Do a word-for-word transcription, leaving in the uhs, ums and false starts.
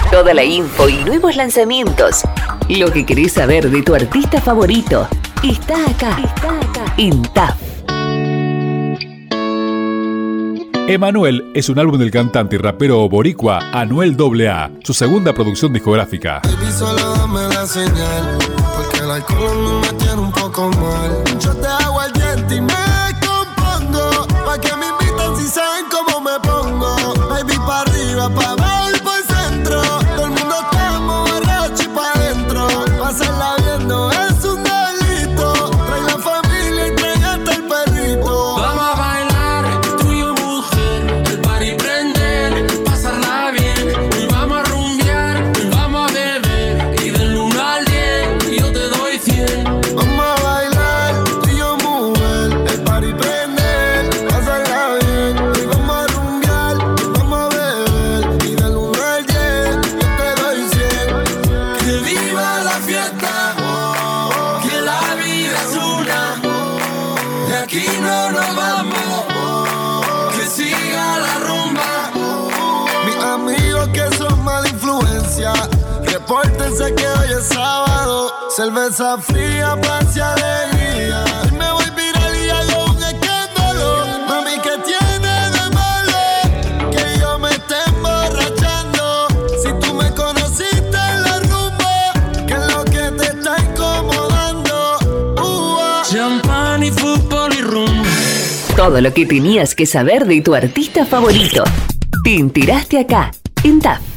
Toda la info y nuevos lanzamientos. Lo que querés saber de tu artista favorito está acá. Está acá. En T A F. Emanuel es un álbum del cantante y rapero boricua Anuel A A, su segunda producción discográfica. Baby, solo dame la señal, porque el alcohol me tiene un poco mal. Yo te hago el diente y me compongo, pa' que me invitan si saben cómo me pongo. Baby, pa' arriba, pa' abajo y por centro. Todo el mundo estamos borracho y pa' adentro. Pásala viendo, es un delito. Trae la familia y trae hasta el perrito. Vamos a bailar, tú y yo mujer, el party prender, pasarla bien. Y vamos a rumbear, y vamos a beber. Y del uno al diez, yo te doy cien. Vamos a bailar, tú y yo mujer, el party prender, pasarla bien. Y vamos a rumbear, y vamos a beber. Y del uno al diez, yo te doy cien. Que viva la fiesta, que la vida es una. De aquí no nos vamos, que siga la rumba. Mis amigos que son mala influencia, repórtense que hoy es sábado. Cerveza fría, paz y alegría. Y me voy viral y hago un escándalo. Mami, ¿qué tiene de malo que yo me esté emborrachando? Si tú me conociste en la rumba, ¿qué es lo que te está incomodando? Uh, ah. Champán y fútbol y rumba. Todo lo que tenías que saber de tu artista favorito. Te enteraste acá, en T A F.